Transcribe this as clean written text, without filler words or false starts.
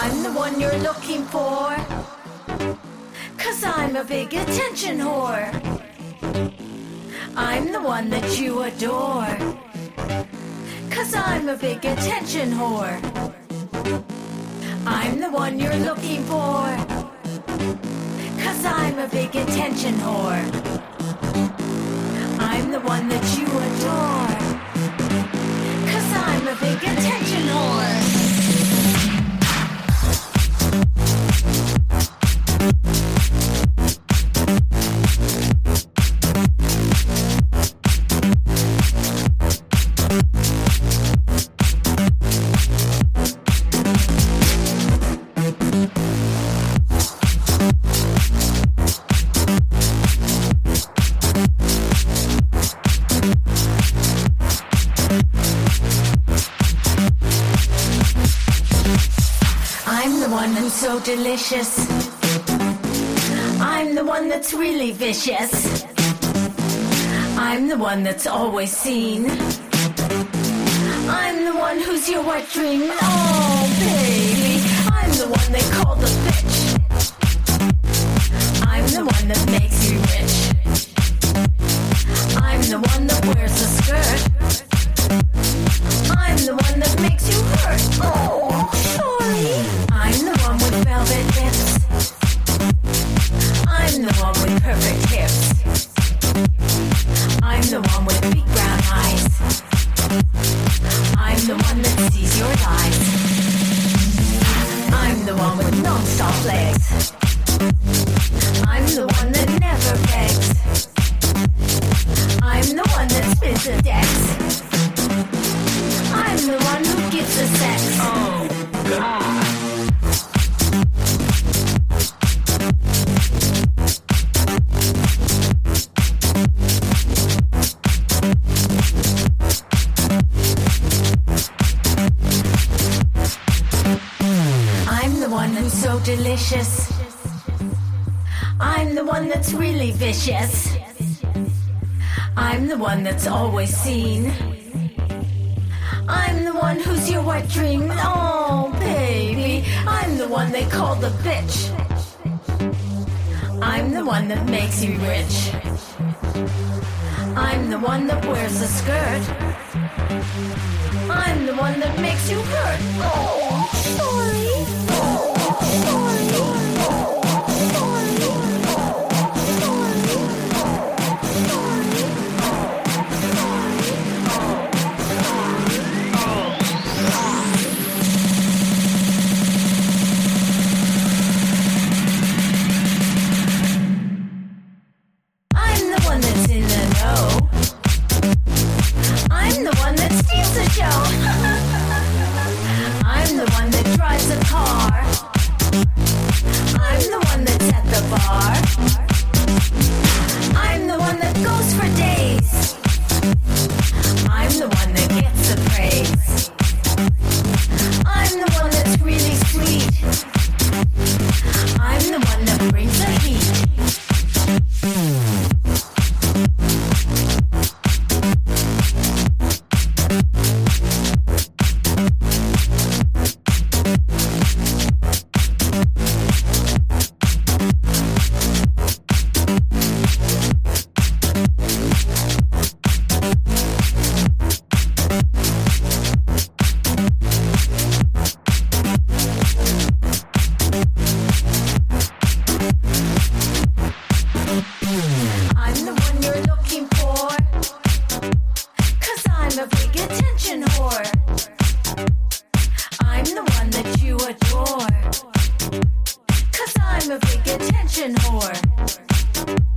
I'm the one you're looking for. 'Cause I'm a big attention whore. I'm the one that you adore. 'Cause I'm a big attention whore. I'm the one you're looking for. 'Cause I'm a big attention whore. I'm the one that you adore. 'Cause I'm a big attention whore. So delicious. I'm the one that's really vicious. I'm the one that's always seen. I'm the one who's your wet dream. Oh, baby, I'm the one they call the bitch. I'm the one that makes you rich. I'm the one that wears a skirt. I'm the one that makes you hurt. Oh, sorry. I'm the one with velvet lips. I'm the one with perfect hips. I'm the one with big brown eyes. I'm the one that sees your lies. I'm the one with non-stop legs. I'm the one that never begs. I'm the one that spins the decks. I'm the one who gives the sex. Oh, God. So delicious. I'm the one that's really vicious. I'm the one that's always seen. I'm the one who's your wet dream. Oh, baby, I'm the one they call the bitch. I'm the one that makes you rich. I'm the one that wears a skirt. I'm the one that makes you hurt. Oh, sorry. I'm a big attention whore.